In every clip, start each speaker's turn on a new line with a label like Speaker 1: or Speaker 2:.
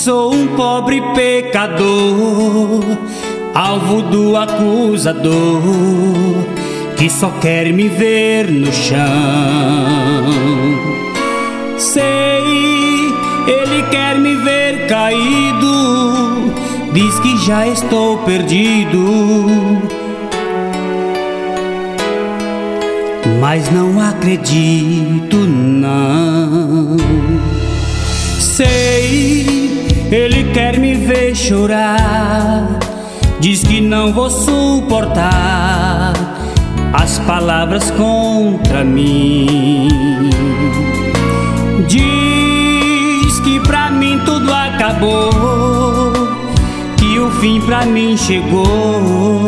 Speaker 1: Sou um pobre pecador, alvo do acusador, que só quer me ver no chão. Sei, ele quer me ver caído, diz que já estou perdido, mas não acredito não. Sei, ele quer me ver chorar, diz que não vou suportar as palavras contra mim. Diz que pra mim tudo acabou, que o fim pra mim chegou,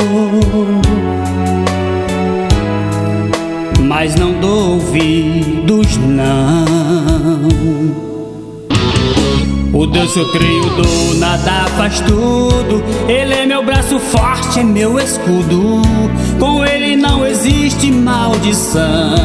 Speaker 1: mas não dou ouvidos não. O Deus que eu creio do nada faz tudo, Ele é meu braço forte, é meu escudo, com Ele não existe maldição.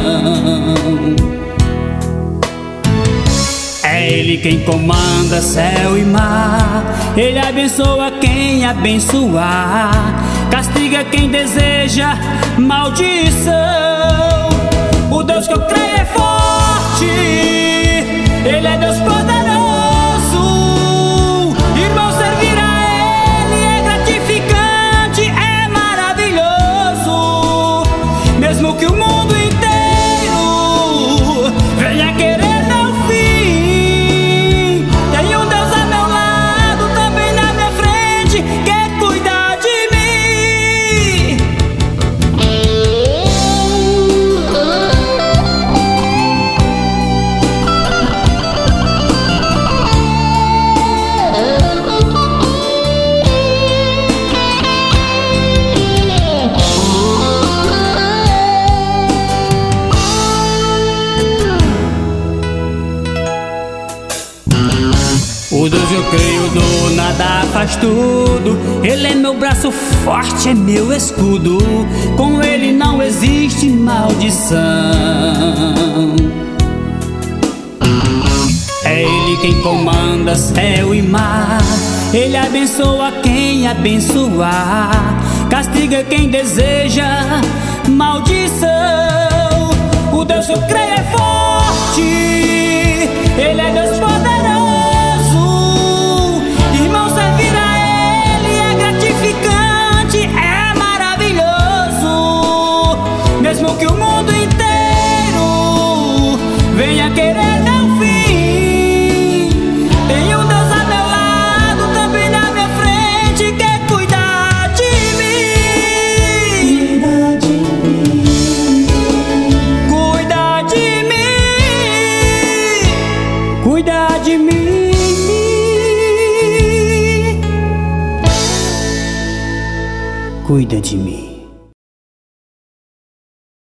Speaker 1: É Ele quem comanda céu e mar, Ele abençoa quem abençoar, castiga quem deseja maldição. O Deus que eu creio é forte, Ele é Deus poderoso. Irmão, servir a Ele é gratificante, é maravilhoso. Mesmo que o mundo inteiro venha querer dar o fim, tem um Deus a meu lado, também na minha frente, quer cuidar de mim. O Deus eu creio do nada faz tudo, Ele é meu braço forte, é meu escudo, com Ele não existe maldição. É Ele quem comanda céu e mar, Ele abençoa quem abençoar, castiga quem deseja maldição. O Deus que eu creio é forte, Ele é Deus poderoso. Irmão, servir a Ele é gratificante, é maravilhoso. Mesmo que o mundo inteiro venha querer dar o fim, tem um Deus a meu lado, também na minha frente, quer cuidar de mim. Cuidar de mim, cuidar de mim, cuida de mim.